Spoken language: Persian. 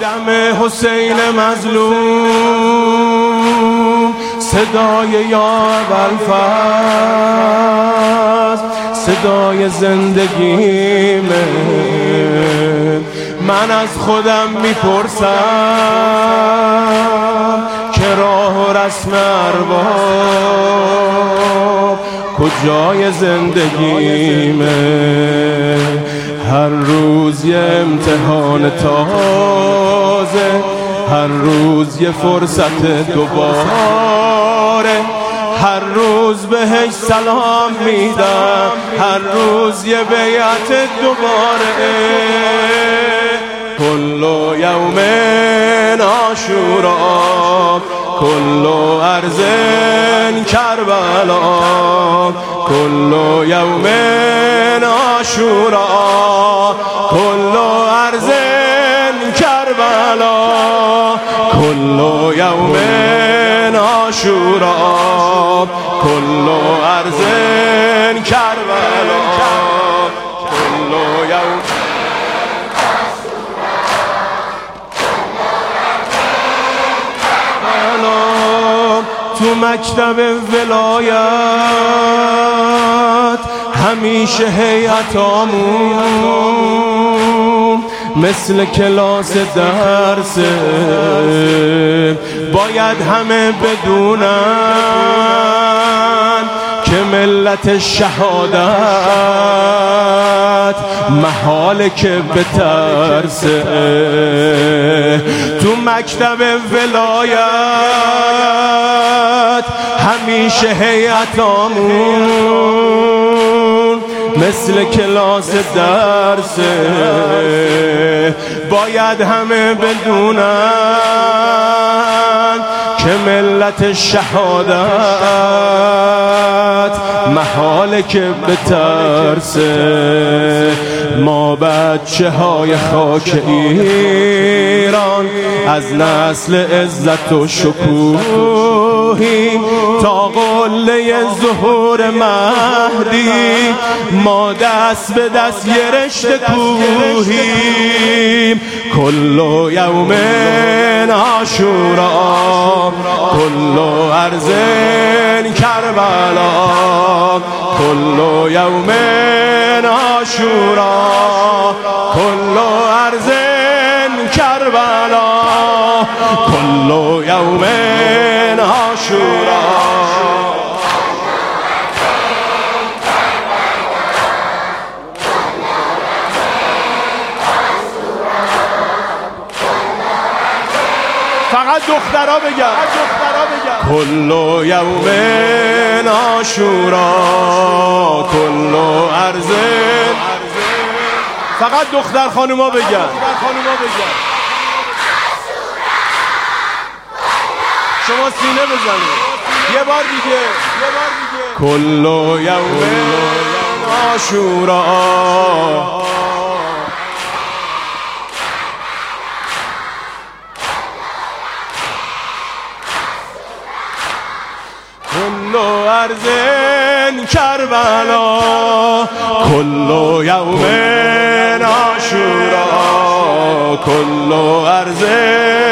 دم حسین مظلوم، صدای یا ابوالفضل صدای زندگیمه. من از خودم میپرسم که راه و رسم ارباب کجای زندگیمه. هر روز یه امتحان تازه، هر روز یه فرصت دوباره، هر روز بهش سلام میدم، هر روز یه بیعت دوباره. کل یوم عاشورا، کل ارض کربلا، کل یوم عاشورا، کل ارض کربلا، کل یوم عاشورا، کل ارض کربلا، کل یوم تو مکتب ولایت همیشه هیئتامون مثل کلاس درسه. باید همه بدونن که ملت شهادت محاله که بترسه. تو مکتب ولایت همیشه هیئتامون مثل کلاس درسه. باید همه بدونن که ملت شهادت محاله که بترسه. ما بچه های خاک ایران از نسل عزت و شکوهیم، تا قله ظهور مهدی ما دست به دست یه رشته کوهیم. کل یوم عاشورا، کل ارض کربلا، کل یوم عاشورا، کل ارض کربلا، کل یوم عاشورا. فقط دخترها بگن کل یوم عاشورا، کل ارض. فقط دختر خانوما بگن. شما سینه بزنید یه بار دیگه. کل یوم عاشورا، کل ارض کربلا، کل یوم عاشورا، کل ارض